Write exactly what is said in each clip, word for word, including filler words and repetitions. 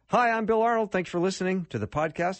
Hi, I'm Bill Arnold. Thanks for listening to the podcast.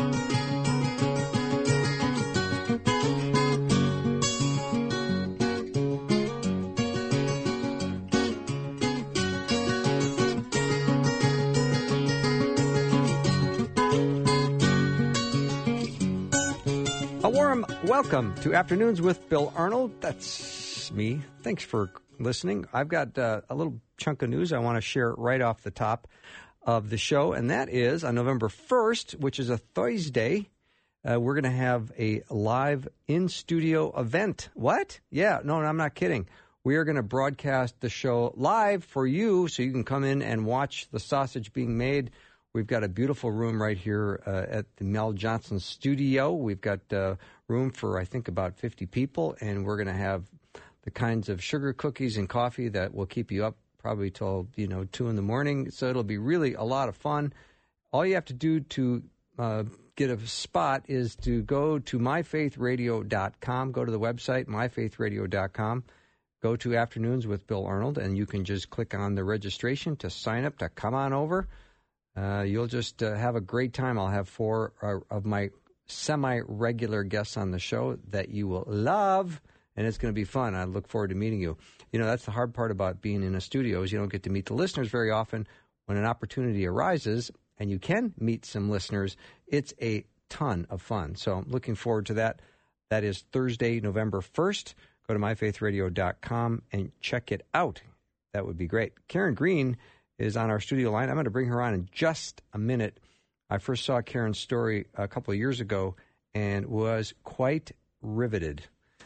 A warm welcome to Afternoons with Bill Arnold. That's me. Thanks for listening. I've got uh, a little chunk of news I want to share right off the top of the show, and that is on November first, which is a Thursday, uh, we're going to have a live in-studio event. What? Yeah, no, I'm not kidding. We are going to broadcast the show live for you so you can come in and watch the sausage being made. We've got a beautiful room right here uh, at the Mel Johnson studio. We've got uh, room for, I think, about fifty people, and we're going to have the kinds of sugar cookies and coffee that will keep you up probably till, you know, two in the morning. So it'll be really a lot of fun. All you have to do to uh, get a spot is to go to my faith radio dot com. Go to the website, my faith radio dot com. Go to Afternoons with Bill Arnold, and you can just click on the registration to sign up to come on over. Uh, you'll just uh, have a great time. I'll have four uh, of my semi-regular guests on the show that you will love, and it's going to be fun. I look forward to meeting you. You know, that's the hard part about being in a studio is you don't get to meet the listeners very often. When an opportunity arises and you can meet some listeners, it's a ton of fun. So I'm looking forward to that. That is Thursday, November first. Go to my faith radio dot com and check it out. That would be great. Karen Green is on our studio line. I'm going to bring her on in just a minute. I first saw Karen's story a couple of years ago and was quite riveted.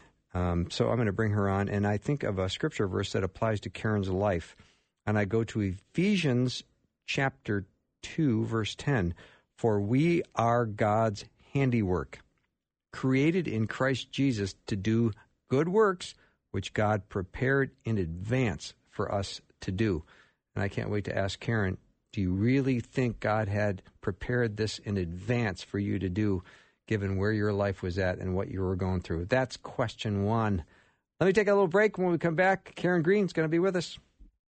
Um, so I'm going to bring her on, and I think of a scripture verse that applies to Karen's life. And I go to Ephesians chapter two, verse ten. For we are God's handiwork, created in Christ Jesus to do good works, which God prepared in advance for us to do. And I can't wait to ask Karen, do you really think God had prepared this in advance for you to do, given where your life was at and what you were going through? That's question one. Let me take a little break. When we come back, Karen Green's going to be with us.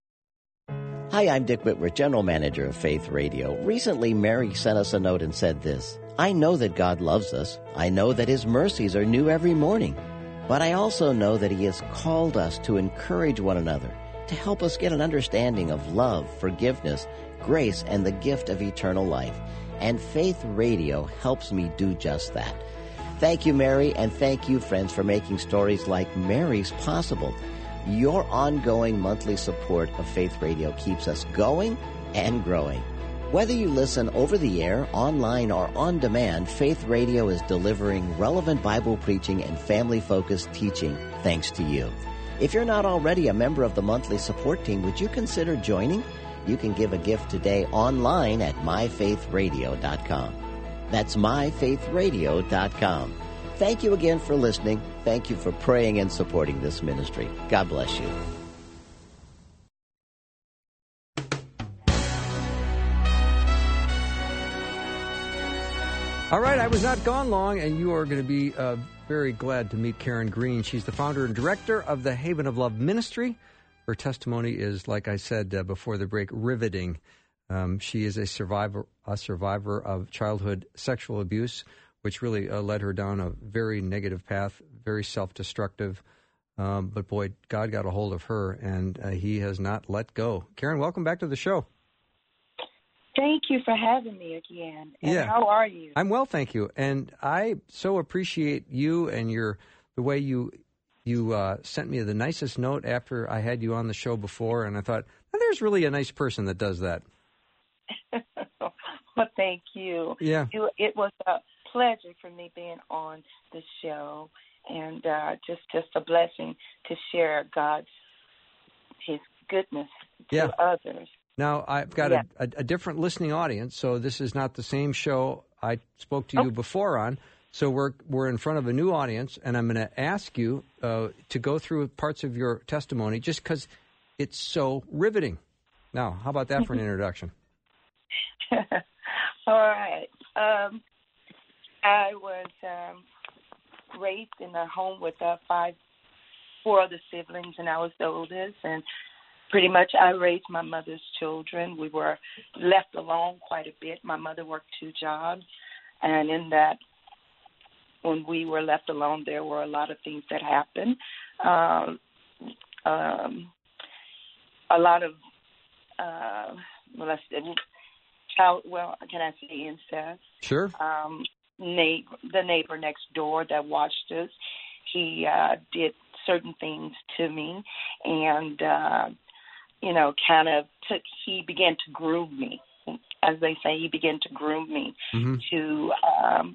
Hi, I'm Dick Whitworth, General Manager of Faith Radio. Recently, Mary sent us a note and said this: I know that God loves us. I know that His mercies are new every morning. But I also know that He has called us to encourage one another, to help us get an understanding of love, forgiveness, grace, and the gift of eternal life. And Faith Radio helps me do just that. Thank you, Mary, and thank you, friends, for making stories like Mary's possible. Your ongoing monthly support of Faith Radio keeps us going and growing. Whether you listen over the air, online, or on demand, Faith Radio is delivering relevant Bible preaching and family-focused teaching thanks to you. If you're not already a member of the monthly support team, would you consider joining? You can give a gift today online at my faith radio dot com. That's my faith radio dot com. Thank you again for listening. Thank you for praying and supporting this ministry. God bless you. All right, I was not gone long, and you are going to be uh, very glad to meet Karen Green. She's the founder and director of the Haven of Love Ministry. Her testimony is, like I said uh, before the break, riveting. Um, she is a survivor, a survivor of childhood sexual abuse, which really uh, led her down a very negative path, very self-destructive. Um, but boy, God got a hold of her, and uh, He has not let go. Karen, welcome back to the show. Thank you for having me again. And yeah. How are you? I'm well, thank you. And I so appreciate you and your the way you you uh, sent me the nicest note after I had you on the show before, and I thought, well, there's really a nice person that does that. Well, thank you. Yeah. It, it was a pleasure for me being on the show, and uh, just, just a blessing to share God's, His goodness to yeah. others. Now, I've got yeah. a, a, a different listening audience, so this is not the same show I spoke to you oh. before on. So we're we're in front of a new audience, and I'm going to ask you uh, to go through parts of your testimony just because it's so riveting. Now, how about that for an introduction? All right. Um, I was um, raised in a home with uh, five, four other siblings, and I was the oldest. And pretty much I raised my mother's children. We were left alone quite a bit. My mother worked two jobs, and in that, when we were left alone, there were a lot of things that happened. Um, um, a lot of, uh, well, let's say, child, well, can I say incest? Sure. Um, neighbor, the neighbor next door that watched us, he uh, did certain things to me, and, uh, you know, kind of took, he began to groom me. As they say, he began to groom me mm-hmm. to um,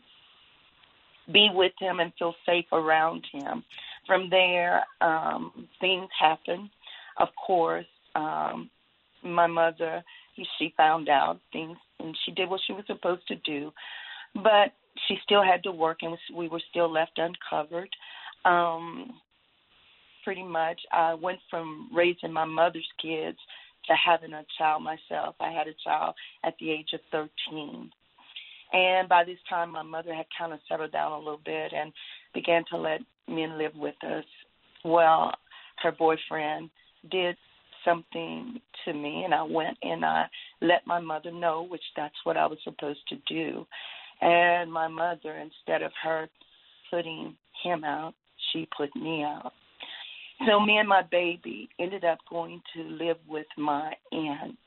be with him and feel safe around him. From there, um, things happened. Of course, um, my mother, she found out things, and she did what she was supposed to do, but she still had to work, and we were still left uncovered. Um, pretty much, I went from raising my mother's kids to having a child myself. I had a child at the age of thirteen. And by this time, my mother had kind of settled down a little bit and began to let men live with us. Well, her boyfriend did something to me, and I went and I let my mother know, which that's what I was supposed to do. And my mother, instead of her putting him out, she put me out. So me and my baby ended up going to live with my aunt.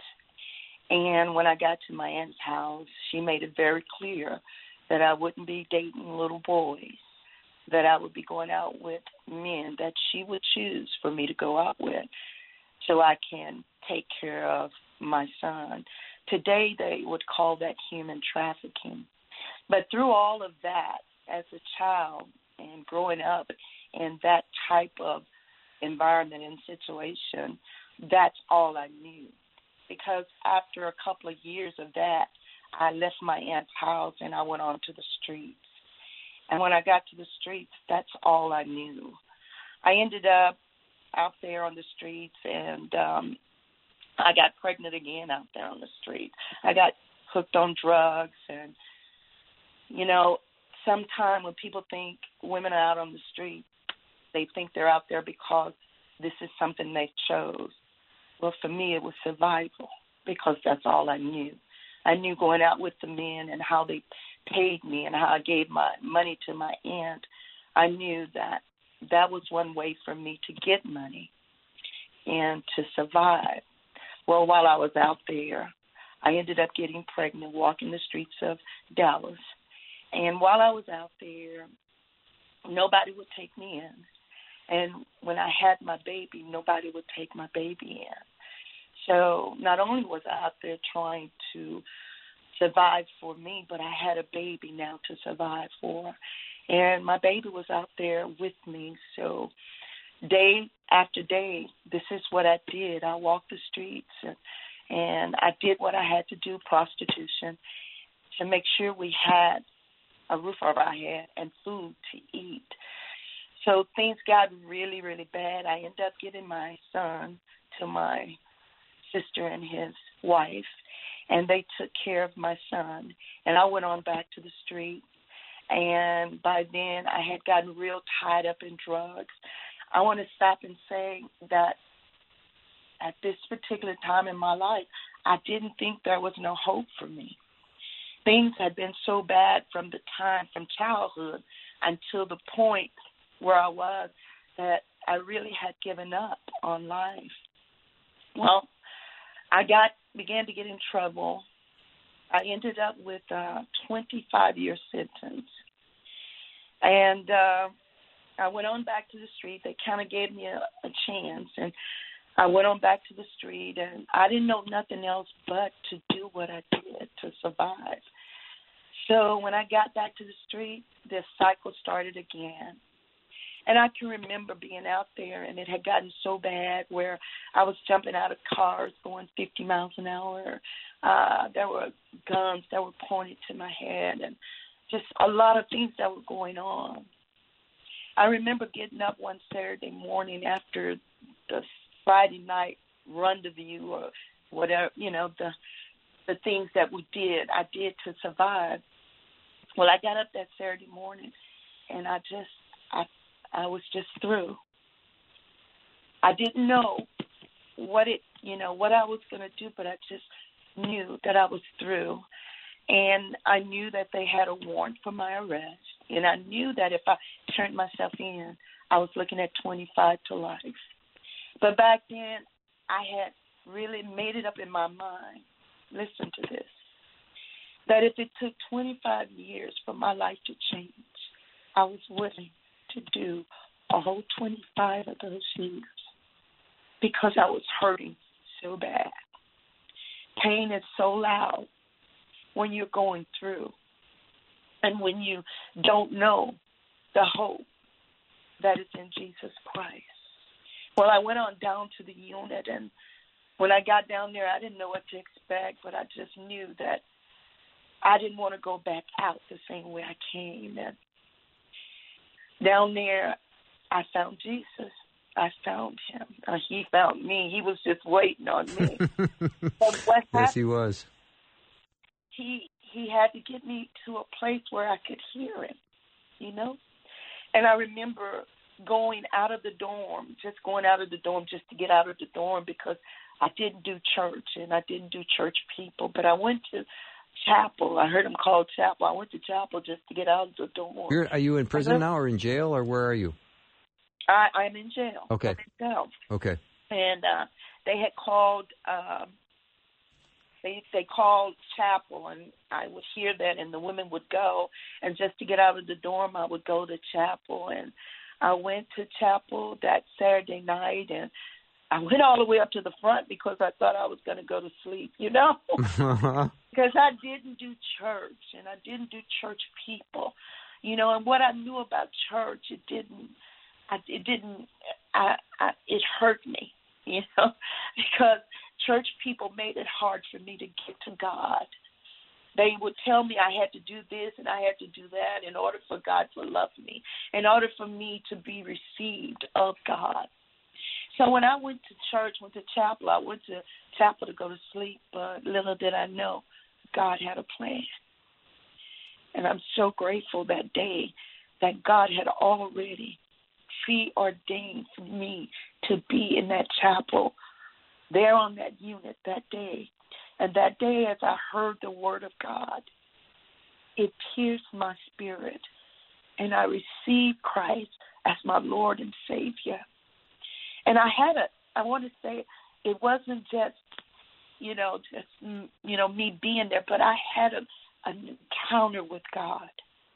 And when I got to my aunt's house, she made it very clear that I wouldn't be dating little boys, that I would be going out with men that she would choose for me to go out with so I can take care of my son. Today they would call that human trafficking. But through all of that, as a child and growing up in that type of environment and situation, that's all I knew. Because after a couple of years of that, I left my aunt's house and I went on to the streets. And when I got to the streets, that's all I knew. I ended up out there on the streets, and um, I got pregnant again out there on the street. I got hooked on drugs, and, you know, sometimes when people think women are out on the street, they think they're out there because this is something they chose. Well, for me, it was survival because that's all I knew. I knew going out with the men and how they paid me and how I gave my money to my aunt. I knew that that was one way for me to get money and to survive. Well, while I was out there, I ended up getting pregnant, walking the streets of Dallas. And while I was out there, nobody would take me in. And when I had my baby, nobody would take my baby in. So not only was I out there trying to survive for me, but I had a baby now to survive for. And my baby was out there with me. So day after day, this is what I did. I walked the streets, and, and I did what I had to do, prostitution, to make sure we had a roof over our head and food to eat. So things got really, really bad. I ended up giving my son to my sister and his wife, and they took care of my son. And I went on back to the street, and by then I had gotten real tied up in drugs. I want to stop and say that at this particular time in my life, I didn't think there was no hope for me. Things had been so bad from the time, from childhood until the point where I was, that I really had given up on life. Well, I got began to get in trouble. I ended up with a twenty-five year sentence. And uh, I went on back to the street. They kind of gave me a, a chance. And I went on back to the street, and I didn't know nothing else but to do what I did to survive. So when I got back to the street, this cycle started again. And I can remember being out there, and it had gotten so bad where I was jumping out of cars going fifty miles an hour. Uh, there were guns that were pointed to my head, and just a lot of things that were going on. I remember getting up one Saturday morning after the Friday night rendezvous or whatever, you know, the the things that we did, I did to survive. Well, I got up that Saturday morning, and I just, I I was just through. I didn't know what it, you know, what I was going to do, but I just knew that I was through. And I knew that they had a warrant for my arrest. And I knew that if I turned myself in, I was looking at twenty-five to life. But back then, I had really made it up in my mind, listen to this, that if it took twenty-five years for my life to change, I was willing to do a whole twenty-five of those years because I was hurting so bad. Pain is so loud when you're going through and when you don't know the hope that is in Jesus Christ. Well, I went on down to the unit, and when I got down there, I didn't know what to expect, but I just knew that I didn't want to go back out the same way I came. And down there, I found Jesus. I found him. Uh, he found me. He was just waiting on me. But what yes, he was. He he had to get me to a place where I could hear him, you know? And I remember going out of the dorm, just going out of the dorm just to get out of the dorm because I didn't do church and I didn't do church people. But I went to chapel. I heard them call chapel. I went to chapel just to get out of the dorm. You're, are you in prison now or in jail, or where are you? I, I'm in jail. Okay. I'm in jail. Okay. And uh, they had called, um, they they called chapel, and I would hear that, and the women would go. And just to get out of the dorm, I would go to chapel. And I went to chapel that Saturday night, and I went all the way up to the front because I thought I was going to go to sleep, you know? Because I didn't do church, and I didn't do church people, you know. And what I knew about church, it didn't, I, it didn't, I, I, it hurt me, you know, because church people made it hard for me to get to God. They would tell me I had to do this and I had to do that in order for God to love me, in order for me to be received of God. So when I went to church, went to chapel, I went to chapel to go to sleep, but little did I know God had a plan. And I'm so grateful that day that God had already preordained for me to be in that chapel, there on that unit that day. And that day, as I heard the word of God, it pierced my spirit, and I received Christ as my Lord and Savior. And I had a, I want to say, it wasn't just, you know, just, you know, me being there, but I had a, an encounter with God.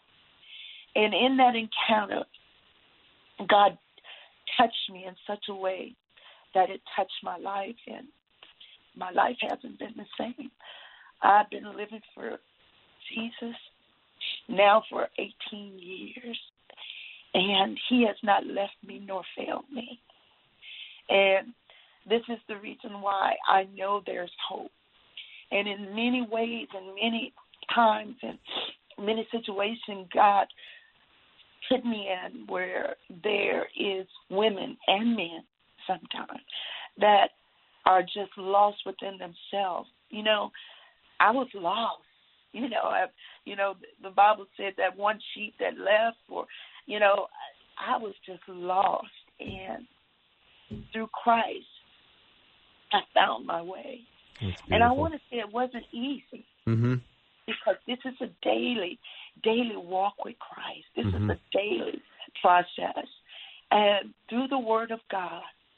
And in that encounter, God touched me in such a way that it touched my life, and my life hasn't been the same. I've been living for Jesus now for eighteen years, and he has not left me nor failed me. And this is the reason why I know there's hope. And in many ways and many times and many situations, God put me in where there is women and men sometimes that are just lost within themselves. You know, I was lost. You know, I, you know, the Bible said that one sheep that left, or, you know, I was just lost. And through Christ, I found my way. And I want to say it wasn't easy. Mm-hmm. Because this is a daily, daily walk with Christ. This mm-hmm. is a daily process. And through the Word of God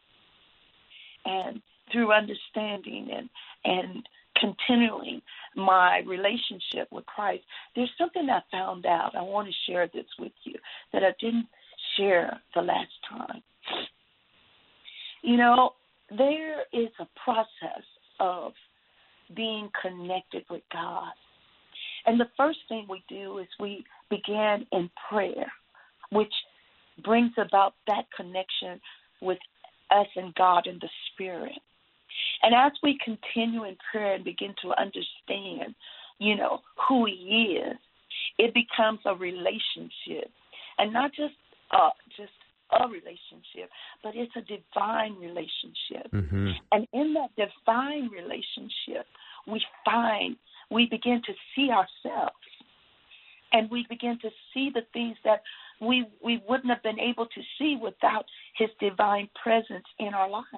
and through understanding and, and continuing my relationship with Christ, there's something I found out. I want to share this with you that I didn't share the last time. You know, there is a process of being connected with God. And the first thing we do is we begin in prayer, which brings about that connection with us and God in the Spirit. And as we continue in prayer and begin to understand, you know, who he is, it becomes a relationship. And not just uh, just a relationship, but it's a divine relationship. Mm-hmm. And in that divine relationship, we find, we begin to see ourselves, and we begin to see the things that we we wouldn't have been able to see without his divine presence in our lives.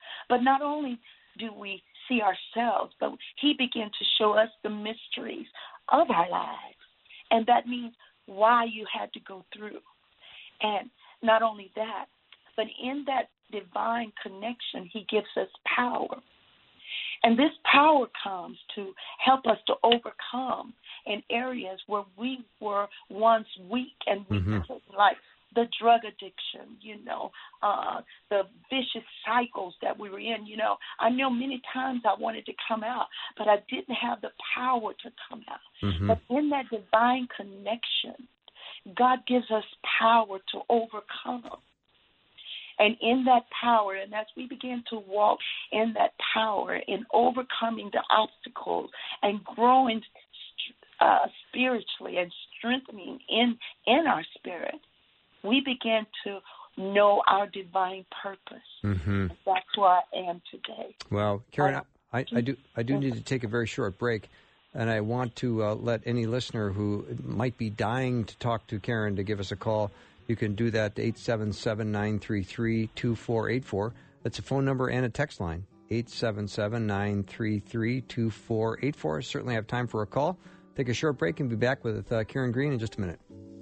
But not only do we see ourselves, but he began to show us the mysteries of our lives. And that means why you had to go through. And not only that, but in that divine connection, he gives us power. And this power comes to help us to overcome in areas where we were once weak and weak, mm-hmm. like the drug addiction, you know, uh, the vicious cycles that we were in. You know, I know many times I wanted to come out, but I didn't have the power to come out. Mm-hmm. But in that divine connection, God gives us power to overcome. And in that power, and as we begin to walk in that power, in overcoming the obstacles and growing uh, spiritually and strengthening in, in our spirit, we begin to know our divine purpose. Mm-hmm. That's who I am today. Well, Karen, uh, I, I do I do need to take a very short break, and I want to uh, let any listener who might be dying to talk to Karen to give us a call. You can do that to eight seven seven, nine three three, two four eight four. That's a phone number and a text line, eight seven seven, nine three three, two four eight four. Certainly have time for a call. Take a short break and be back with uh, Karen Green in just a minute.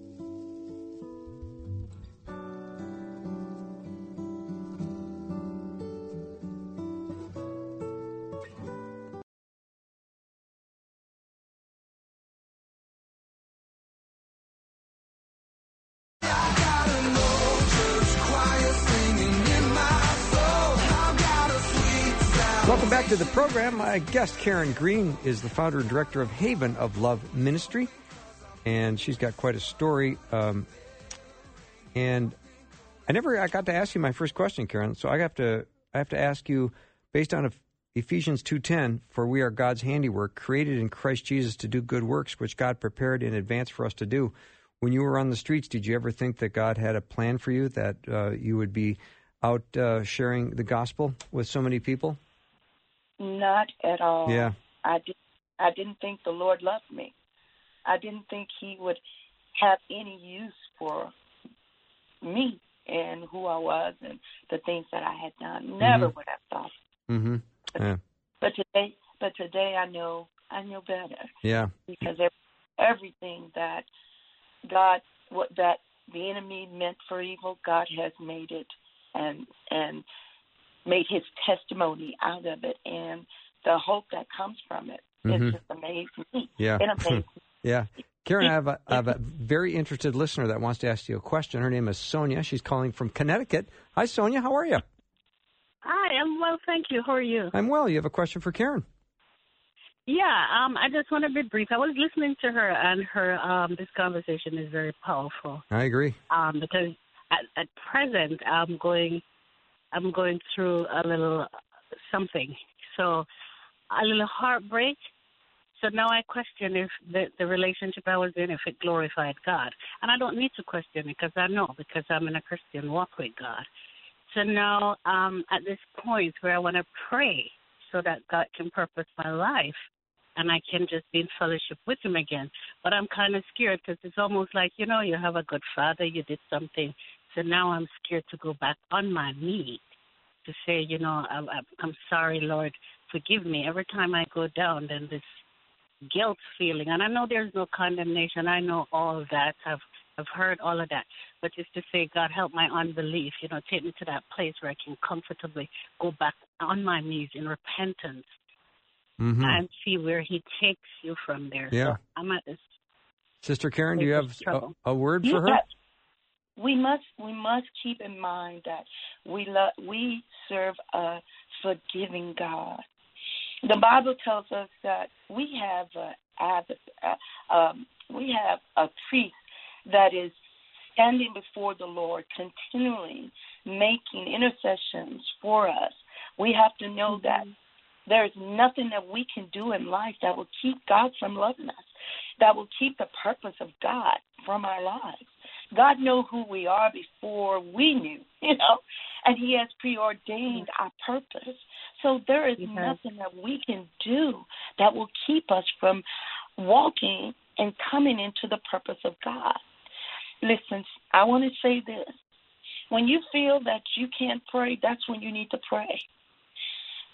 Welcome back to the program. My guest, Karen Green, is the founder and director of Haven of Love Ministry, and she's got quite a story. Um, and I never I got to ask you my first question, Karen, so I have to I have to ask you, based on Ephesians two ten, for we are God's handiwork, created in Christ Jesus to do good works, which God prepared in advance for us to do. When you were on the streets, did you ever think that God had a plan for you, that uh, you would be out uh, sharing the gospel with so many people? Not at all. Yeah. I, did, I didn't think the Lord loved me. I didn't think he would have any use for me and who I was and the things that I had done. Never mm-hmm. would have thought. Mm-hmm. Yeah. But, but today, but today I know I know better. Yeah. Because everything that God, what that the enemy meant for evil, God has made it and and. made his testimony out of it, and the hope that comes from it mm-hmm. is just amazing. Yeah. It amazes yeah. Karen, I have, a, I have a very interested listener that wants to ask you a question. Her name is Sonia. She's calling from Connecticut. Hi, Sonia. How are you? Hi, I'm well, thank you. How are you? I'm well. You have a question for Karen? Yeah, um, I just want to be brief. I was listening to her, and her um, this conversation is very powerful. I agree. Um, because at, at present, I'm going... I'm going through a little something, so a little heartbreak. So now I question if the, the relationship I was in, if it glorified God. And I don't need to question it because I know, because I'm in a Christian walk with God. So now um, at this point where I want to pray so that God can purpose my life and I can just be in fellowship with him again. But I'm kind of scared because it's almost like, you know, you have a good father, you did something. So now I'm scared to go back on my knees to say, you know, I'm, I'm sorry, Lord, forgive me. Every time I go down, then this guilt feeling, and I know there's no condemnation. I know all of that. I've I've heard all of that. But just to say, God, help my unbelief, you know, take me to that place where I can comfortably go back on my knees in repentance mm-hmm. and see where he takes you from there. Yeah. So I'm at this. Sister Karen, do you have a, a word for her? Yes. We must we must keep in mind that we love, we serve a forgiving God. The Bible tells us that we have a um, we have a priest that is standing before the Lord, continually making intercessions for us. We have to know that there is nothing that we can do in life that will keep God from loving us, that will keep the purpose of God from our lives. God knew who we are before we knew, you know, and he has preordained our purpose. So there is yes. nothing that we can do that will keep us from walking and coming into the purpose of God. Listen, I want to say this. When you feel that you can't pray, that's when you need to pray.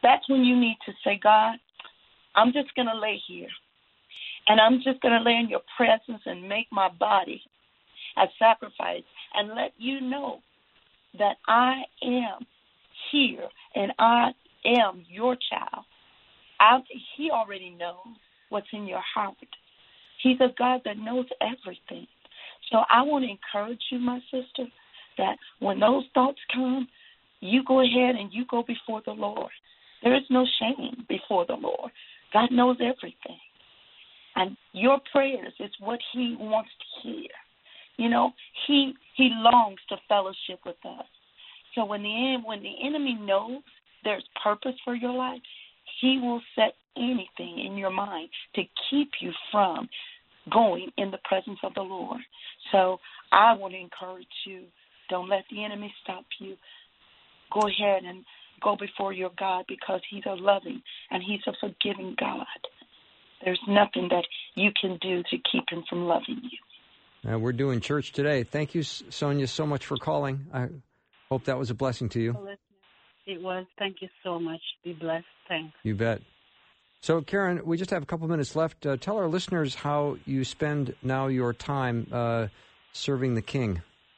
that's when you need to say, God, I'm just going to lay here. And I'm just going to lay in your presence and make my body a sacrifice and let you know that I am here and I am your child. I, he already knows what's in your heart. He's a God that knows everything. So I want to encourage you, my sister, that when those thoughts come, you go ahead and you go before the Lord. There is no shame before the Lord. God knows everything. And your prayers is what he wants to hear. You know, he he longs to fellowship with us. So when the when the enemy knows there's purpose for your life, he will set anything in your mind to keep you from going in the presence of the Lord. So I want to encourage you, don't let the enemy stop you. Go ahead and go before your God, because he's a loving and he's a forgiving God. There's nothing that you can do to keep him from loving you. Uh, we're doing church today. Thank you, Sonia, so much for calling. I hope that was a blessing to you. It was. Thank you so much. Be blessed. Thanks. You bet. So, Karen, we just have a couple minutes left. Uh, tell our listeners how you spend now your time uh, serving the King.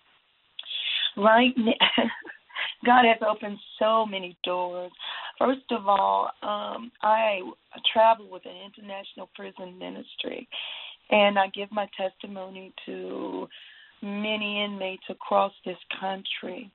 Right. God has opened so many doors. First of all, um, I travel with an international prison ministry, and I give my testimony to many inmates across this country.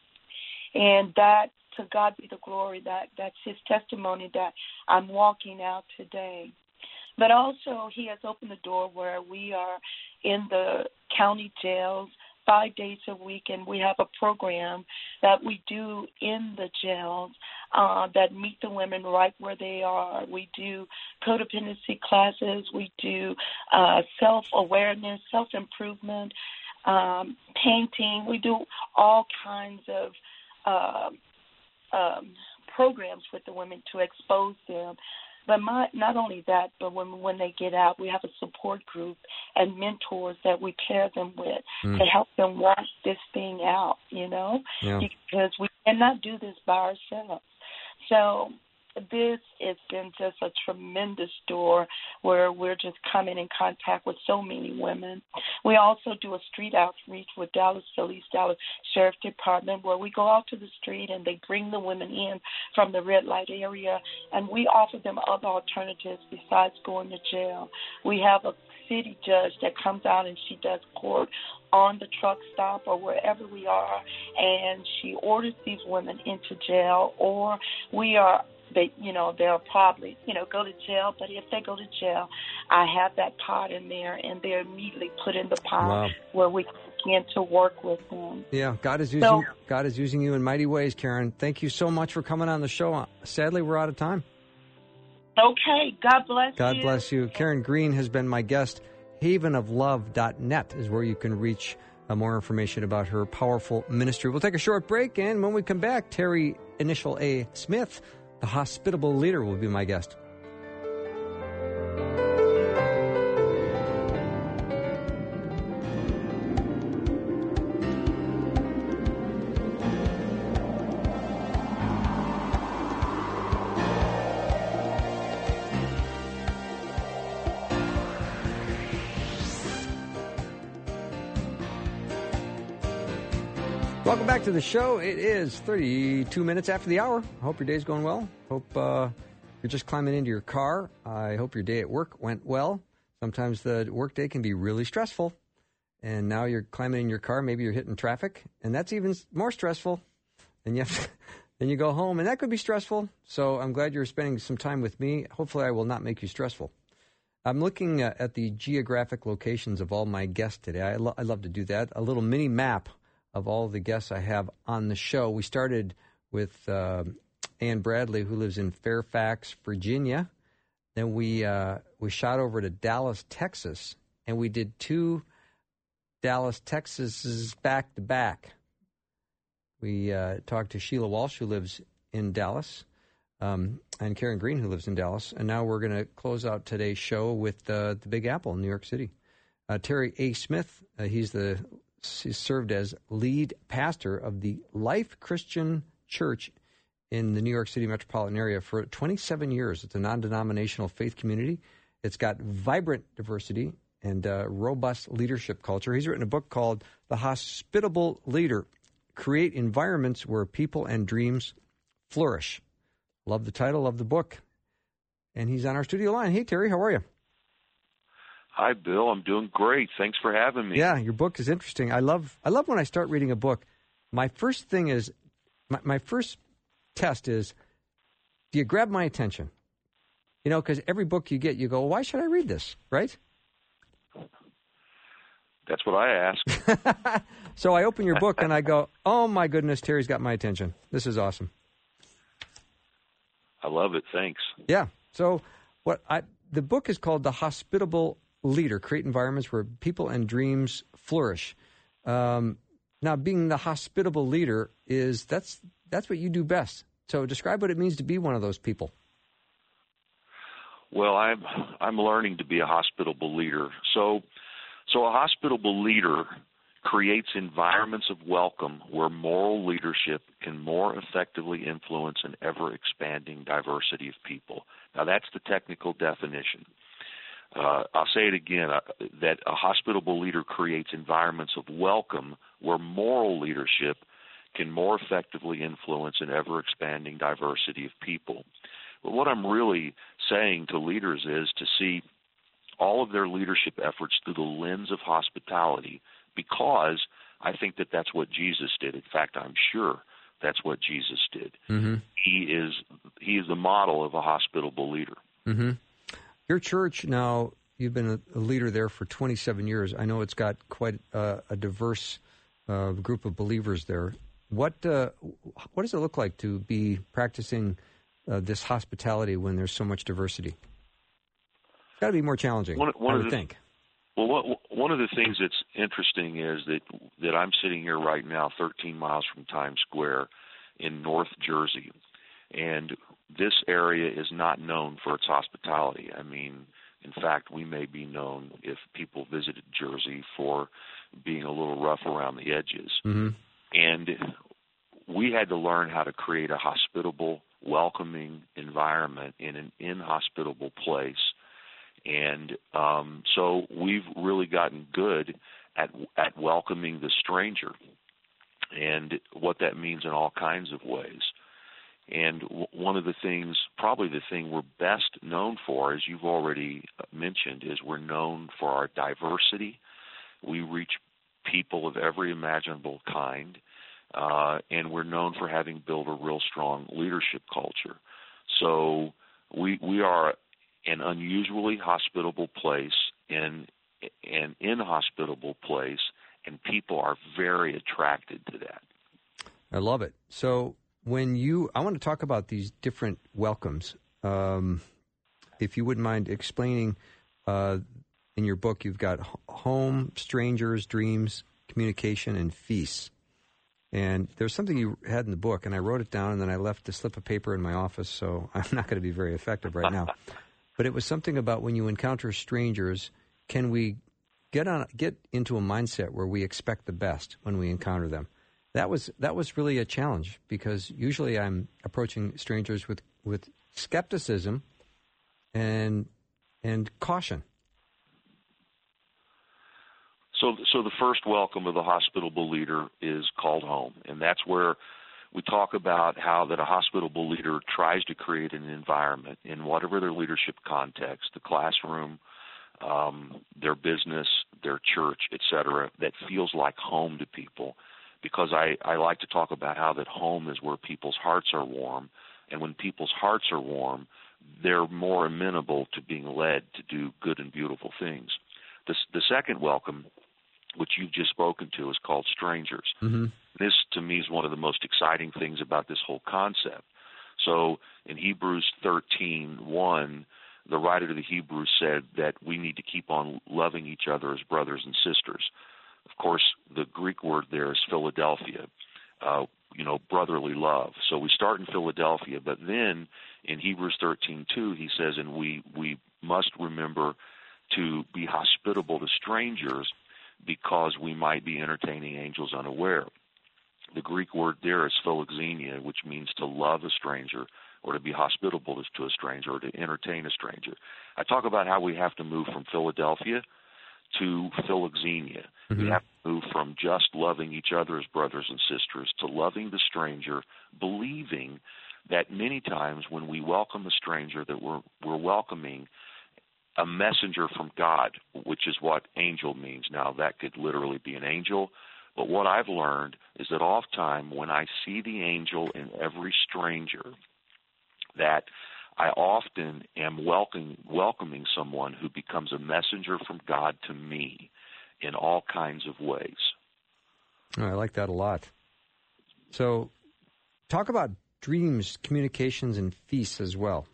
And that, to God be the glory, that that's his testimony that I'm walking out today. But also, he has opened the door where we are in the county jails five days a week, and we have a program that we do in the jails uh, that meet the women right where they are. We do codependency classes. We do uh, self-awareness, self-improvement, um, painting. We do all kinds of uh, um, programs with the women to expose them. But my, not only that, but when when they get out, we have a support group and mentors that we pair them with mm. to help them walk this thing out, you know, yeah. because we cannot do this by ourselves. So this has been just a tremendous door where we're just coming in contact with so many women. We also do a street outreach with Dallas Police, Dallas Sheriff Department, where we go out to the street and they bring the women in from the red light area, and we offer them other alternatives besides going to jail. We have a city judge that comes out and she does court on the truck stop or wherever we are, and she orders these women into jail, or we are They, you know, they'll probably, you know, go to jail. But if they go to jail, I have that pot in there, and they're immediately put in the pot wow. where we can begin to work with them. Yeah, God is using so, God is using you in mighty ways, Karen. Thank you so much for coming on the show. Sadly, we're out of time. Okay, God bless God you. God bless you. Karen Green has been my guest. haven of love dot net is where you can reach uh, more information about her powerful ministry. We'll take a short break, and when we come back, Terry Initial A. Smith, the hospitable leader, will be my guest. Welcome back to the show. It is thirty-two minutes after the hour. I hope your day's going well. Hope uh, you're just climbing into your car. I hope your day at work went well. Sometimes the work day can be really stressful. And now you're climbing in your car. Maybe you're hitting traffic. And that's even more stressful. And you have to, then you go home, and that could be stressful. So I'm glad you're spending some time with me. Hopefully I will not make you stressful. I'm looking uh, at the geographic locations of all my guests today. I, lo- I love to do that. A little mini map of all the guests I have on the show. We started with uh, Ann Bradley, who lives in Fairfax, Virginia. Then we uh, we shot over to Dallas, Texas, and we did two Dallas, Texas back to back. We uh, talked to Sheila Walsh, who lives in Dallas, um, and Karen Green, who lives in Dallas. And now we're going to close out today's show with uh, the Big Apple in New York City. Uh, Terry A. Smith, uh, he's the He served as lead pastor of the Life Christian Church in the New York City metropolitan area for twenty-seven years. It's a non-denominational faith community. It's got vibrant diversity and uh, robust leadership culture. He's written a book called The Hospitable Leader, Create Environments Where People and Dreams Flourish. Love the title, love the book. And he's on our studio line. Hey, Terry, how are you? Hi, Bill. I'm doing great. Thanks for having me. Yeah, your book is interesting. I love I love when I start reading a book. My first thing is, my, my first test is, do you grab my attention? You know, because every book you get, you go, well, why should I read this, right? That's what I ask. So I open your book and I go, oh, my goodness, Terry's got my attention. This is awesome. I love it. Thanks. Yeah. So what I the book is called The Hospitable Leader, Create Environments Where People and Dreams Flourish. Um, now, being the hospitable leader is that's that's what you do best. So describe what it means to be one of those people. Well, I'm I'm learning to be a hospitable leader. So, so a hospitable leader creates environments of welcome where moral leadership can more effectively influence an ever-expanding diversity of people. Now, that's the technical definition. Uh, I'll say it again, uh, that a hospitable leader creates environments of welcome where moral leadership can more effectively influence an ever-expanding diversity of people. But what I'm really saying to leaders is to see all of their leadership efforts through the lens of hospitality, because I think that that's what Jesus did. In fact, I'm sure that's what Jesus did. Mm-hmm. He is he is the model of a hospitable leader. Mm-hmm. Your church now, you've been a leader there for twenty-seven years. I know it's got quite uh, a diverse uh, group of believers there. What uh, what does it look like to be practicing uh, this hospitality when there's so much diversity? It's got to be more challenging, one, one I of would the, think. Well, what, one of the things that's interesting is that that I'm sitting here right now, thirteen miles from Times Square in North Jersey, and this area is not known for its hospitality. I mean, in fact, we may be known, if people visited Jersey, for being a little rough around the edges. Mm-hmm. And we had to learn how to create a hospitable, welcoming environment in an inhospitable place. And um, so we've really gotten good at at welcoming the stranger, and what that means in all kinds of ways. And w- one of the things, probably the thing we're best known for, as you've already mentioned, is we're known for our diversity. We reach people of every imaginable kind, uh, and we're known for having built a real strong leadership culture. So we we are an unusually hospitable place, in an inhospitable place, and people are very attracted to that. I love it. So when you, I want to talk about these different welcomes. Um, if you wouldn't mind explaining, uh, in your book, you've got home, strangers, dreams, communication, and feasts. And there's something you had in the book, and I wrote it down, and then I left a slip of paper in my office, so I'm not going to be very effective right now. But it was something about when you encounter strangers, can we get on get into a mindset where we expect the best when we encounter them? That was that was really a challenge, because usually I'm approaching strangers with, with skepticism and and caution. So, so the first welcome of the hospitable leader is called home, and that's where we talk about how that a hospitable leader tries to create an environment in whatever their leadership context, the classroom, um, their business, their church, et cetera, that feels like home to people. Because I, I like to talk about how that home is where people's hearts are warm, and when people's hearts are warm, they're more amenable to being led to do good and beautiful things. The, the second welcome, which you've just spoken to, is called strangers. Mm-hmm. This, to me, is one of the most exciting things about this whole concept. So in Hebrews thirteen one, the writer to the Hebrews said that we need to keep on loving each other as brothers and sisters. Of course, the Greek word there is Philadelphia, uh, you know, brotherly love. So we start in Philadelphia, but then in Hebrews thirteen two, he says, and we, we must remember to be hospitable to strangers, because we might be entertaining angels unaware. The Greek word there is philoxenia, which means to love a stranger or to be hospitable to a stranger or to entertain a stranger. I talk about how we have to move from Philadelphia to philoxenia. Mm-hmm. We have to move from just loving each other as brothers and sisters to loving the stranger, believing that many times when we welcome a stranger that we're we're welcoming a messenger from God, which is what angel means. Now, that could literally be an angel, but what I've learned is that oftentimes when I see the angel in every stranger, that I often am welcome, welcoming someone who becomes a messenger from God to me in all kinds of ways. Oh, I like that a lot. So talk about dreams, communications, and feasts as well.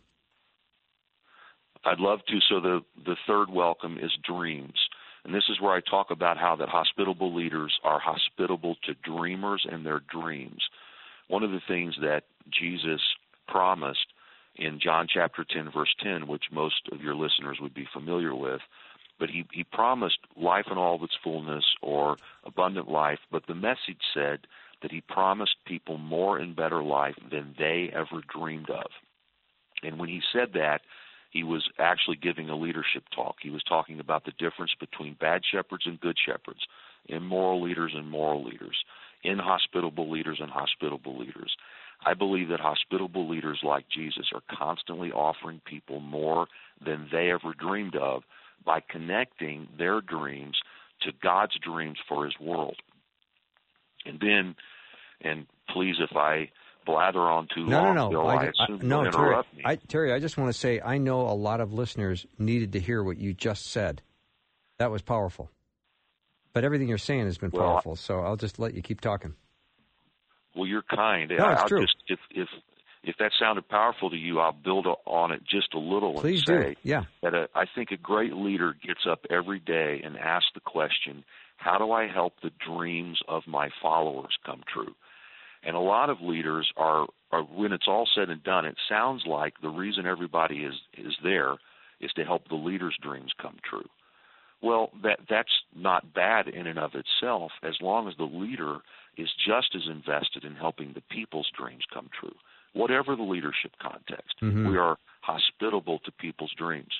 I'd love to. So the, the third welcome is dreams. And this is where I talk about how that hospitable leaders are hospitable to dreamers and their dreams. One of the things that Jesus promised in John chapter ten, verse ten, which most of your listeners would be familiar with, but he, he promised life in all of its fullness or abundant life, but the message said that he promised people more and better life than they ever dreamed of. And when he said that, he was actually giving a leadership talk. He was talking about the difference between bad shepherds and good shepherds, immoral leaders and moral leaders, inhospitable leaders and hospitable leaders. I believe that hospitable leaders like Jesus are constantly offering people more than they ever dreamed of by connecting their dreams to God's dreams for his world. And then, and please, if I blather on too no, long, no, no. Bill, I, I, I assume I, no, you'll Terry, interrupt me. I, Terry, I just want to say I know a lot of listeners needed to hear what you just said. That was powerful. But everything you're saying has been well, powerful, so I'll just let you keep talking. Well, you're kind. No, it's I'll true. Just, if, if, if that sounded powerful to you, I'll build on it just a little Please and say do. Yeah. that a, I think a great leader gets up every day and asks the question, how do I help the dreams of my followers come true? And a lot of leaders are, are, when it's all said and done, it sounds like the reason everybody is, is there is to help the leader's dreams come true. Well, that that's not bad in and of itself as long as the leader is just as invested in helping the people's dreams come true. Whatever the leadership context, mm-hmm. we are hospitable to people's dreams.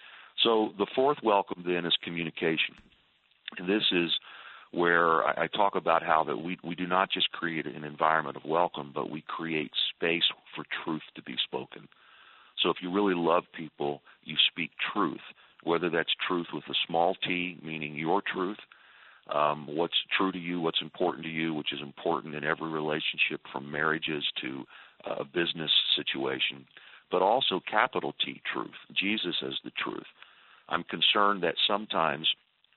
So the fourth welcome then is communication. And this is where I talk about how that we, we do not just create an environment of welcome, but we create space for truth to be spoken. So if you really love people, you speak truth, whether that's truth with a small t, meaning your truth, um, what's true to you, what's important to you, which is important in every relationship from marriages to a business situation, but also capital T, truth. Jesus as the truth. I'm concerned that sometimes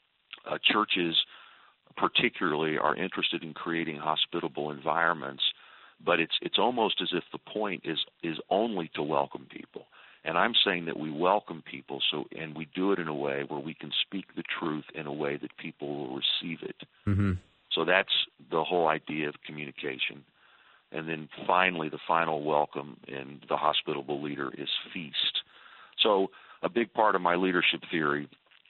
uh, churches particularly are interested in creating hospitable environments, but it's it's almost as if the point is is only to welcome people. And I'm saying that we welcome people, so and we do it in a way where we can speak the truth in a way that people will receive it. Mm-hmm. So that's the whole idea of communication. And then finally, the final welcome in the hospitable leader is feast. So a big part of my leadership theory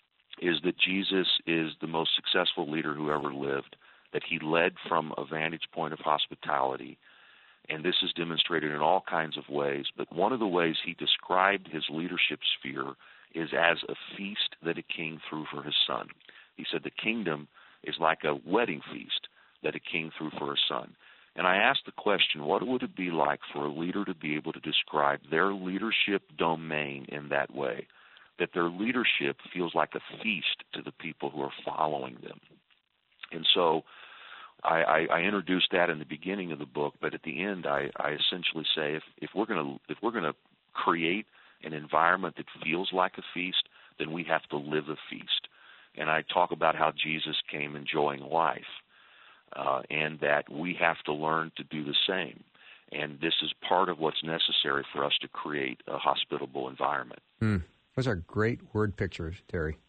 is that Jesus is the most successful leader who ever lived, that he led from a vantage point of hospitality. And this is demonstrated in all kinds of ways. But one of the ways he described his leadership sphere is as a feast that a king threw for his son. He said the kingdom is like a wedding feast that a king threw for his son. And I asked the question, what would it be like for a leader to be able to describe their leadership domain in that way, that their leadership feels like a feast to the people who are following them? And so I, I, I introduced that in the beginning of the book, but at the end I, I essentially say if, if we're going to if we're going to create an environment that feels like a feast, then we have to live a feast. And I talk about how Jesus came enjoying life. Uh, and that we have to learn to do the same. And this is part of what's necessary for us to create a hospitable environment. Mm. Those are great word pictures, Terry.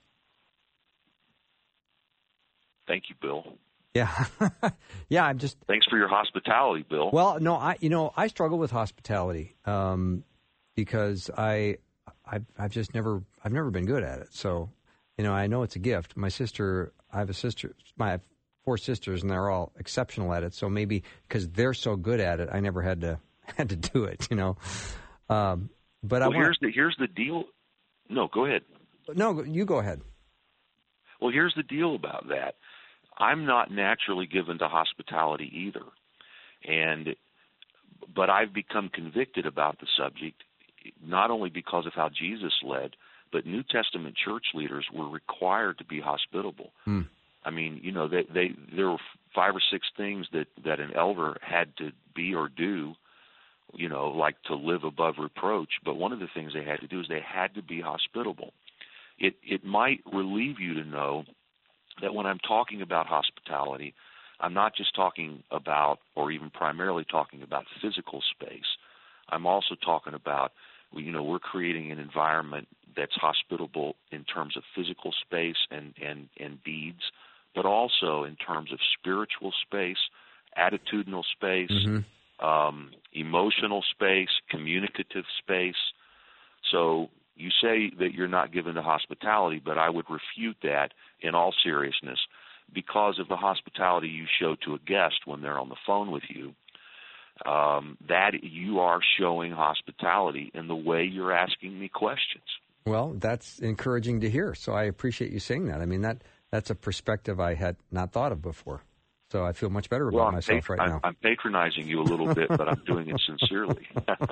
Thank you, Bill. Yeah. yeah, I'm just... Thanks for your hospitality, Bill. Well, no, I you know, I struggle with hospitality um, because I, I've, I've just never, I've never been good at it. So, you know, I know it's a gift. My sister, I have a sister, my four sisters, and they're all exceptional at it. So maybe because they're so good at it, I never had to had to do it, you know. Um, but well, I here's want, the here's the deal. No, go ahead. No, you go ahead. Well, here's the deal about that. I'm not naturally given to hospitality either, and but I've become convicted about the subject, not only because of how Jesus led, but New Testament church leaders were required to be hospitable. Hmm. I mean, you know, they, they there were five or six things that, that an elder had to be or do, you know, like to live above reproach. But one of the things they had to do is they had to be hospitable. It it might relieve you to know that when I'm talking about hospitality, I'm not just talking about or even primarily talking about physical space. I'm also talking about, you know, we're creating an environment that's hospitable in terms of physical space and, and, and deeds, but also in terms of spiritual space, attitudinal space, mm-hmm. um, emotional space, communicative space. So you say that you're not given to hospitality, but I would refute that in all seriousness because of the hospitality you show to a guest when they're on the phone with you. Um, that you are showing hospitality in the way you're asking me questions. Well, that's encouraging to hear. So I appreciate you saying that. I mean, that that's a perspective I had not thought of before. So I feel much better about well, myself pat- right I'm, now. I'm patronizing you a little bit, but I'm doing it sincerely.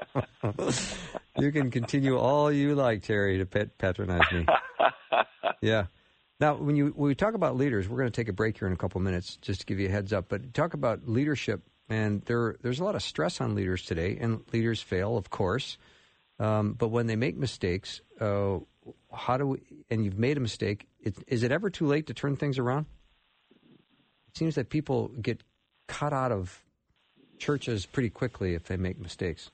You can continue all you like, Terry, to pet- patronize me. Yeah. Now, when you when we talk about leaders, we're going to take a break here in a couple minutes just to give you a heads up. But talk about leadership. And there, there's a lot of stress on leaders today, and leaders fail, of course. Um, but when they make mistakes, uh, how do we? And you've made a mistake. It, is it ever too late to turn things around? It seems that people get cut out of churches pretty quickly if they make mistakes.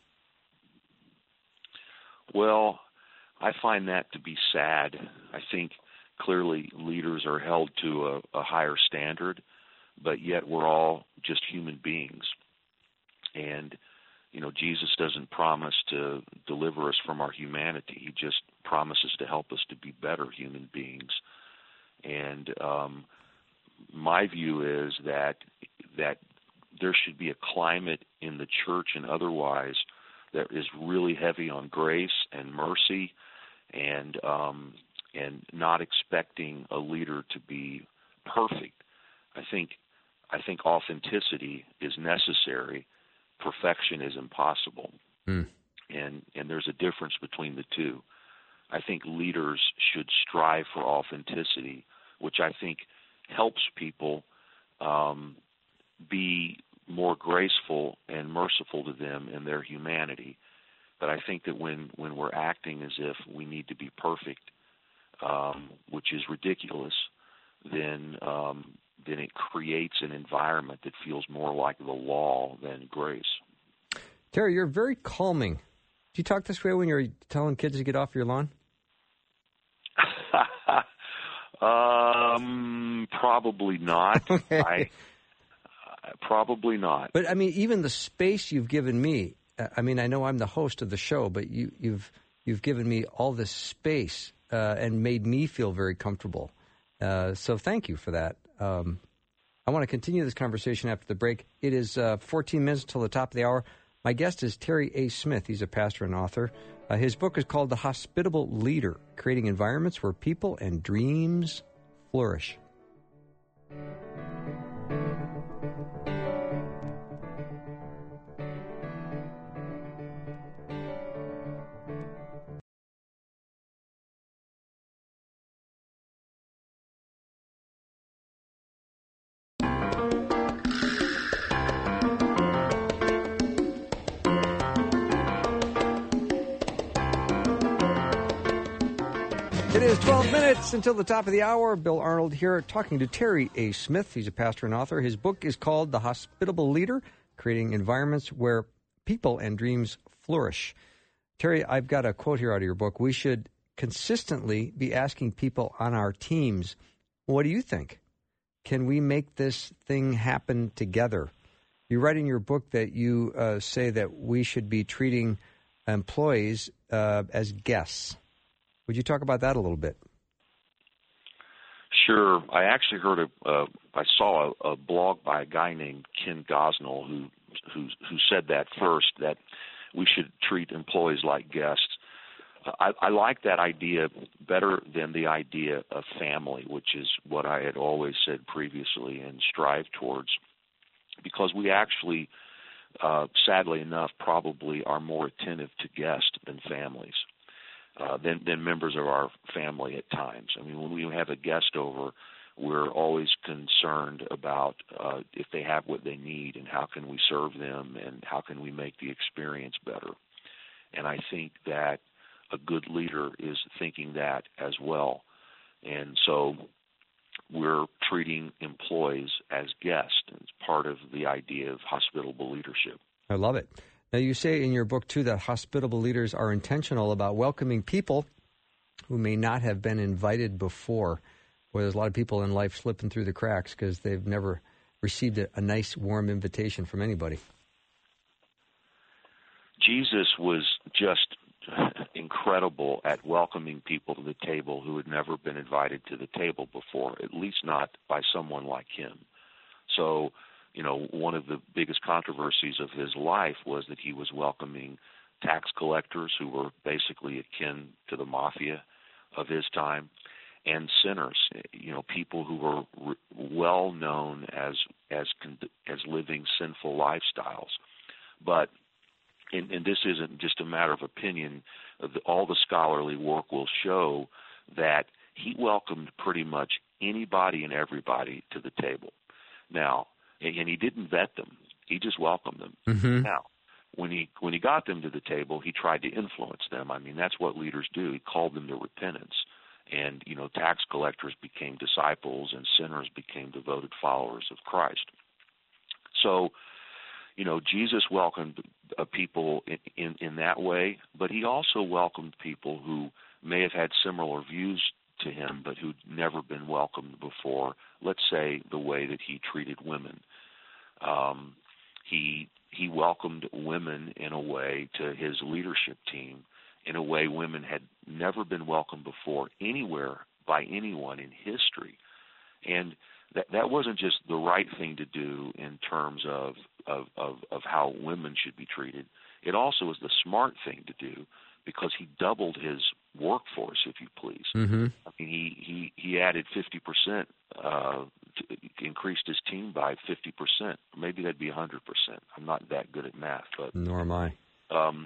Well, I find that to be sad. I think clearly leaders are held to a, a higher standard, but yet we're all just human beings. And, you know, Jesus doesn't promise to deliver us from our humanity. He just promises to help us to be better human beings. And um, my view is that that there should be a climate in the church and otherwise that is really heavy on grace and mercy and um, and not expecting a leader to be perfect. I think I think authenticity is necessary. Perfection is impossible. Mm. And and there's a difference between the two. I think leaders should strive for authenticity, which I think helps people um, be more graceful and merciful to them in their humanity. But I think that when, when we're acting as if we need to be perfect, um, which is ridiculous, then um, then it creates an environment that feels more like the law than grace. Terry, you're very calming. Do you talk this way when you're telling kids to get off your lawn? um, probably not. Okay. I, uh, probably not. But, I mean, even the space you've given me, I mean, I know I'm the host of the show, but you, you've you've given me all this space uh, and made me feel very comfortable. Uh, so thank you for that. Um, I want to continue this conversation after the break. It is uh, fourteen minutes till the top of the hour. My guest is Terry A. Smith. He's a pastor and author. Uh, his book is called The Hospitable Leader, Creating Environments Where People and Dreams Flourish. It is twelve minutes until the top of the hour. Bill Arnold here talking to Terry A. Smith. He's a pastor and author. His book is called The Hospitable Leader, Creating Environments Where People and Dreams Flourish. Terry, I've got a quote here out of your book. We should consistently be asking people on our teams, what do you think? Can we make this thing happen together? You write in your book that you uh, say that we should be treating employees uh, as guests. Would you talk about that a little bit? Sure. I actually heard a, uh, I saw a, a blog by a guy named Ken Gosnell who, who, who said that first, that we should treat employees like guests. I, I like that idea better than the idea of family, which is what I had always said previously and strive towards, because we actually, uh, sadly enough, probably are more attentive to guests than families, uh, than, than members of our family at times. I mean, when we have a guest over, we're always concerned about uh, if they have what they need and how can we serve them and how can we make the experience better. And I think that a good leader is thinking that as well. And so we're treating employees as guests. It's part of the idea of hospitable leadership. I love it. Now, you say in your book, too, that hospitable leaders are intentional about welcoming people who may not have been invited before, where there's a lot of people in life slipping through the cracks because they've never received a, a nice, warm invitation from anybody. Jesus was just incredible at welcoming people to the table who had never been invited to the table before, at least not by someone like him. So, you know, one of the biggest controversies of his life was that he was welcoming tax collectors who were basically akin to the mafia of his time, and sinners, you know, people who were re- well known as as as living sinful lifestyles. But And, and this isn't just a matter of opinion. All the scholarly work will show that he welcomed pretty much anybody and everybody to the table. Now, and he didn't vet them. He just welcomed them. Mm-hmm. Now, when he when he got them to the table, he tried to influence them. I mean, that's what leaders do. He called them to repentance. And, you know, tax collectors became disciples and sinners became devoted followers of Christ. So, you know, Jesus welcomed uh, people in, in, in that way, but he also welcomed people who may have had similar views to him, but who'd never been welcomed before, let's say the way that he treated women. Um, he he welcomed women in a way to his leadership team, in a way women had never been welcomed before anywhere by anyone in history. And that that wasn't just the right thing to do in terms of, of, of, of how women should be treated. It also was the smart thing to do because he doubled his workforce, if you please. Mm-hmm. I mean, he, he, he added fifty percent, uh, to, increased his team by fifty percent. Maybe that'd be one hundred percent. I'm not that good at math. But Nor am I. Um,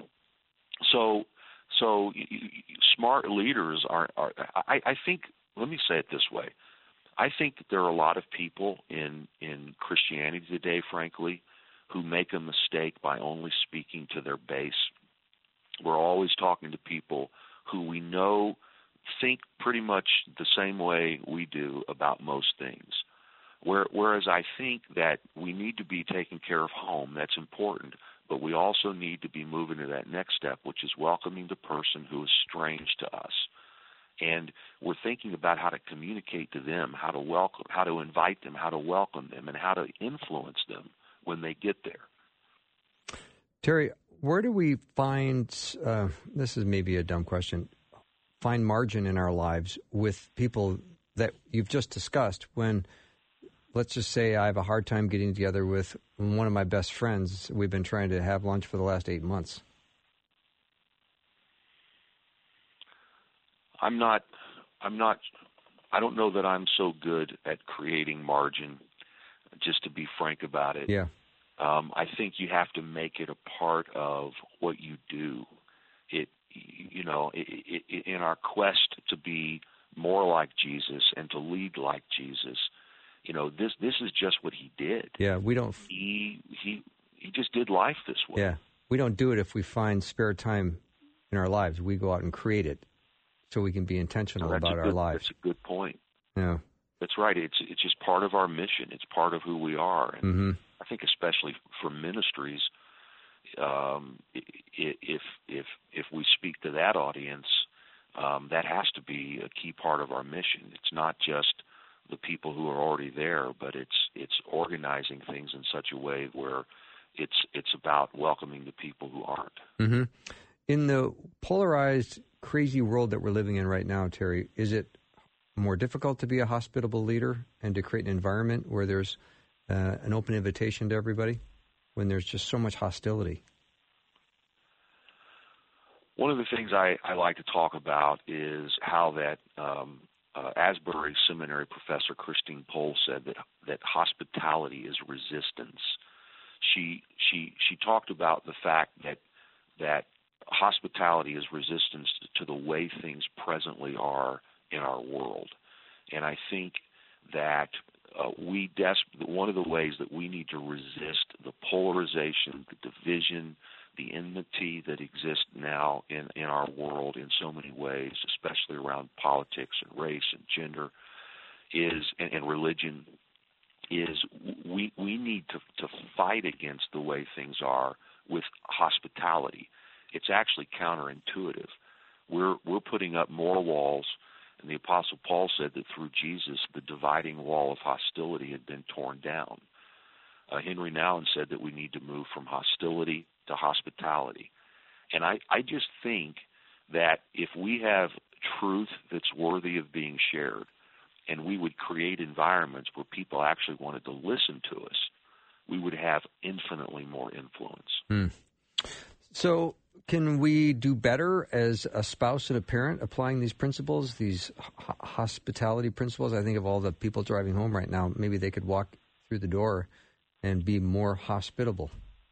so so y- y- smart leaders are, are I, I think, let me say it this way. I think that there are a lot of people in, in Christianity today, frankly, who make a mistake by only speaking to their base. We're always talking to people who we know think pretty much the same way we do about most things. Where, whereas I think that we need to be taking care of home, that's important, but we also need to be moving to that next step, which is welcoming the person who is strange to us. And we're thinking about how to communicate to them, how to welcome, how to invite them, how to welcome them, and how to influence them when they get there. Terry, where do we find, uh, this is maybe a dumb question, find margin in our lives with people that you've just discussed when, let's just say I have a hard time getting together with one of my best friends. We've been trying to have lunch for the last eight months. I'm not, I'm not, I don't know that I'm so good at creating margin, just to be frank about it. Yeah. Um, I think you have to make it a part of what you do. It, you know, it, it, in our quest to be more like Jesus and to lead like Jesus, you know, this this is just what he did. Yeah, we don't. He he he just did life this way. Yeah, we don't do it if we find spare time in our lives. We go out and create it so we can be intentional no, about good, our lives. That's a good point. Yeah, that's right. It's it's just part of our mission. It's part of who we are. And mm-hmm. I think especially for ministries, um, if if if we speak to that audience, um, that has to be a key part of our mission. It's not just the people who are already there, but it's it's organizing things in such a way where it's it's about welcoming the people who aren't. Mm-hmm. In the polarized, crazy world that we're living in right now, Terry, is it more difficult to be a hospitable leader and to create an environment where there's uh, an open invitation to everybody when there's just so much hostility? One of the things I, I like to talk about is how that um, uh, Asbury Seminary professor Christine Pohl said that that hospitality is resistance. She she she talked about the fact that that hospitality is resistance to the way things presently are in our world, and I think that uh, we des- one of the ways that we need to resist the polarization, the division, the enmity that exists now in, in our world in so many ways, especially around politics and race and gender, is and, and religion, is we we need to, to fight against the way things are with hospitality. It's actually counterintuitive. We're we're putting up more walls, and the Apostle Paul said that through Jesus, the dividing wall of hostility had been torn down. Uh, Henry Nouwen said that we need to move from hostility to hospitality. And I, I just think that if we have truth that's worthy of being shared, and we would create environments where people actually wanted to listen to us, we would have infinitely more influence. Hmm. So can we do better as a spouse and a parent applying these principles, these h- hospitality principles? I think of all the people driving home right now. Maybe they could walk through the door and be more hospitable.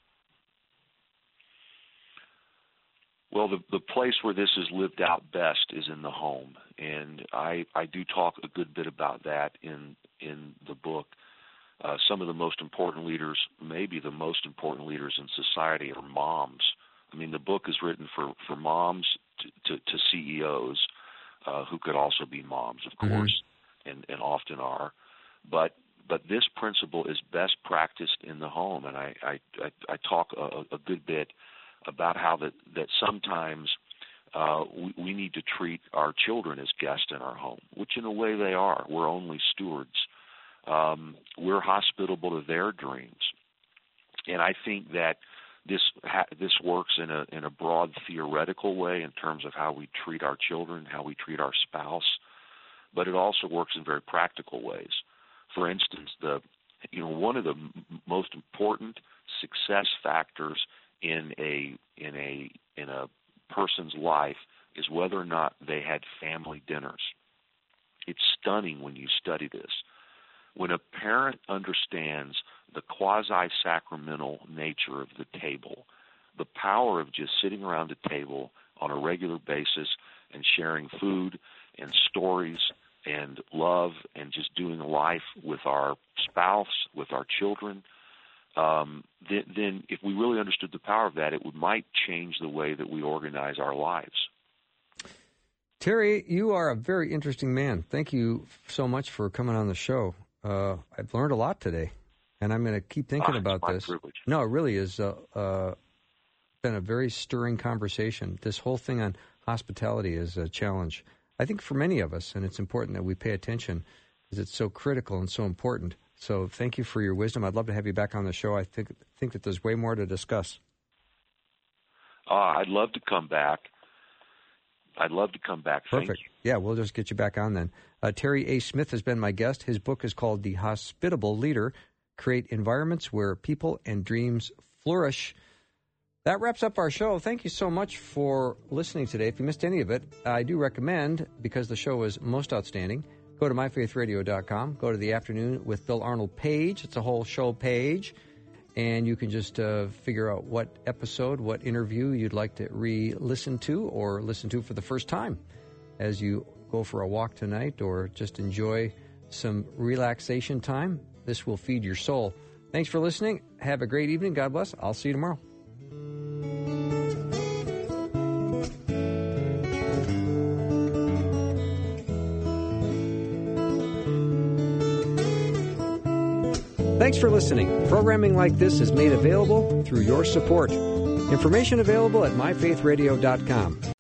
Well, the, the place where this is lived out best is in the home, and I, I do talk a good bit about that in in the book. Uh, some of the most important leaders, maybe the most important leaders in society, are moms. I mean, the book is written for, for moms to, to, to C E Os uh, who could also be moms, of mm-hmm. course, and, and often are. But but this principle is best practiced in the home, and I I, I, I talk a, a good bit about how that, that sometimes uh, we, we need to treat our children as guests in our home, which in a way they are. We're only stewards. Um, we're hospitable to their dreams. And I think that this ha- this works in a in a broad theoretical way in terms of how we treat our children, how we treat our spouse, but it also works in very practical ways. For instance, the you know one of the m- most important success factors in a in a in a person's life is whether or not they had family dinners. It's stunning when you study this. When a parent understands the quasi-sacramental nature of the table, the power of just sitting around a table on a regular basis and sharing food and stories and love and just doing life with our spouse, with our children, Um, then, then if we really understood the power of that, it would, might change the way that we organize our lives. Terry, you are a very interesting man. Thank you so much for coming on the show. Uh, I've learned a lot today, and I'm going to keep thinking ah, about it's my this. Privilege. No, it really is uh, uh, been a very stirring conversation. This whole thing on hospitality is a challenge, I think, for many of us, and it's important that we pay attention because it's so critical and so important. So thank you for your wisdom. I'd love to have you back on the show. I think think that there's way more to discuss. Uh, I'd love to come back. I'd love to come back. Thank Perfect. you. Yeah, we'll just get you back on then. Uh, Terry A. Smith has been my guest. His book is called The Hospitable Leader, Create Environments Where People and Dreams Flourish. That wraps up our show. Thank you so much for listening today. If you missed any of it, I do recommend, because the show was most outstanding, go to my faith radio dot com. Go to the Afternoon with Bill Arnold page. It's a whole show page. And you can just uh, figure out what episode, what interview you'd like to re-listen to or listen to for the first time as you go for a walk tonight or just enjoy some relaxation time. This will feed your soul. Thanks for listening. Have a great evening. God bless. I'll see you tomorrow. Thanks for listening. Programming like this is made available through your support. Information available at my faith radio dot com.